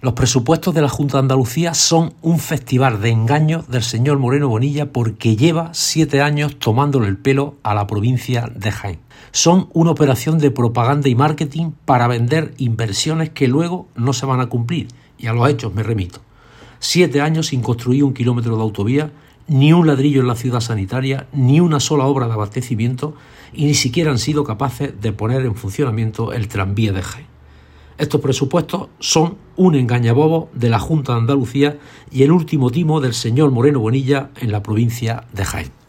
Los presupuestos de la Junta de Andalucía son un festival de engaños del señor Moreno Bonilla porque lleva 7 años tomándole el pelo a la provincia de Jaén. Son una operación de propaganda y marketing para vender inversiones que luego no se van a cumplir. Y a los hechos me remito. 7 años sin construir 1 kilómetro de autovía, ni un ladrillo en la ciudad sanitaria, ni una sola obra de abastecimiento y ni siquiera han sido capaces de poner en funcionamiento el tranvía de Jaén. Estos presupuestos son un engañabobos de la Junta de Andalucía y el último timo del señor Moreno Bonilla en la provincia de Jaén.